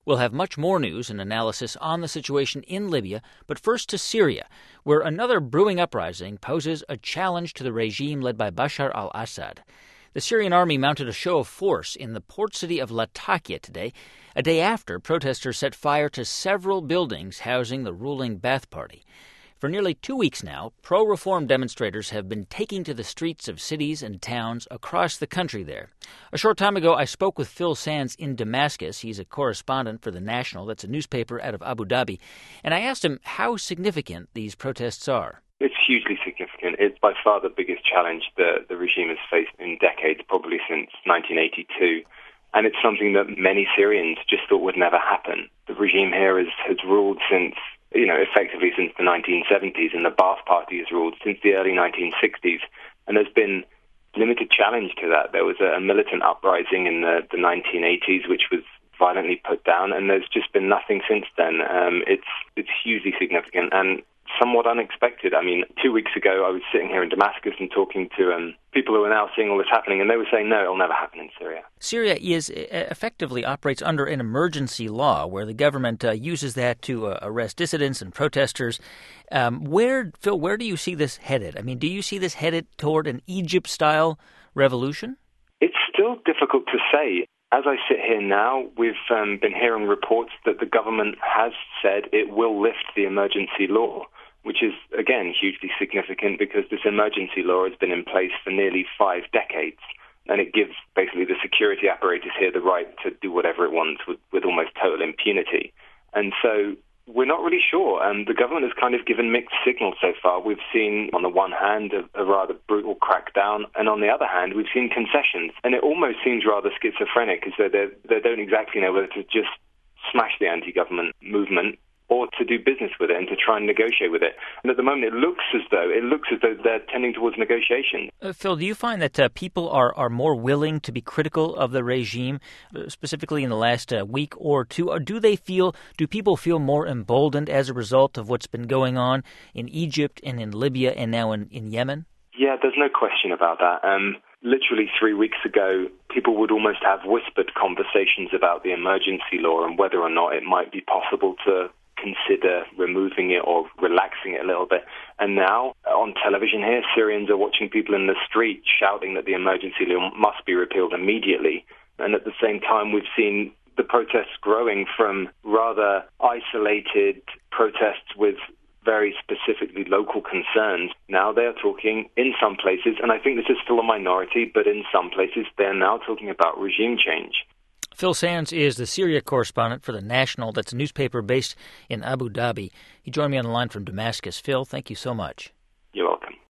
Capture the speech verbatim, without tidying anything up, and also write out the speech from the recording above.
We'll have much more news and analysis on the situation in Libya, but first to Syria, where another brewing uprising poses a challenge to the regime led by Bashar al-Assad. The Syrian army mounted a show of force in the port city of Latakia today, a day after protesters set fire to several buildings housing the ruling Ba'ath Party. For nearly two weeks now, pro-reform demonstrators have been taking to the streets of cities and towns across the country there. A short time ago, I spoke with Phil Sands in Damascus. He's a correspondent for The National, that's a newspaper out of Abu Dhabi. And I asked him how significant these protests are. It's hugely significant. It's by far the biggest challenge that the regime has faced in decades, probably since nineteen eighty-two. And it's something that many Syrians just thought would never happen. The regime here has, has ruled since, you know, effectively since the nineteen seventies, and the Ba'ath Party has ruled since the early nineteen sixties. And there's been limited challenge to that. There was a, a militant uprising in the, the nineteen eighties, which was violently put down, and there's just been nothing since then. Um, it's it's hugely significant and somewhat unexpected. I mean, two weeks ago I was sitting here in Damascus and talking to um, people who are now seeing all this happening, and they were saying, no, it'll never happen in Syria. Syria is effectively operates under an emergency law where the government uh, uses that to uh, arrest dissidents and protesters. Um, where, Phil, where do you see this headed? I mean, do you see this headed toward an Egypt-style revolution? It's still difficult to say. As I sit here now, we've um, been hearing reports that the government has said it will lift the emergency law, which is, again, hugely significant because this emergency law has been in place for nearly five decades. And it gives basically the security apparatus here the right to do whatever it wants with, with almost total impunity. And so we're not really sure. Um, the government has kind of given mixed signals so far. We've seen, on the one hand, a, a rather brutal crackdown, and on the other hand, we've seen concessions. And it almost seems rather schizophrenic, as though they don't exactly know whether to just smash the anti-government movement or to do business with it and to try and negotiate with it. And at the moment, it looks as though it looks as though they're tending towards negotiation. Uh, Phil, do you find that uh, people are, are more willing to be critical of the regime, uh, specifically in the last uh, week or two? Or do they feel, do people feel more emboldened as a result of what's been going on in Egypt and in Libya and now in, in Yemen? Yeah, there's no question about that. Um, literally three weeks ago, people would almost have whispered conversations about the emergency law and whether or not it might be possible to consider removing it or relaxing it a little bit. And now, on television here, Syrians are watching people in the street shouting that the emergency law must be repealed immediately. And at the same time, we've seen the protests growing from rather isolated protests with very specifically local concerns. Now they're talking in some places, and I think this is still a minority, but in some places they're now talking about regime change. Phil Sands is the Syria correspondent for The National. That's a newspaper based in Abu Dhabi. He joined me on the line from Damascus. Phil, thank you so much.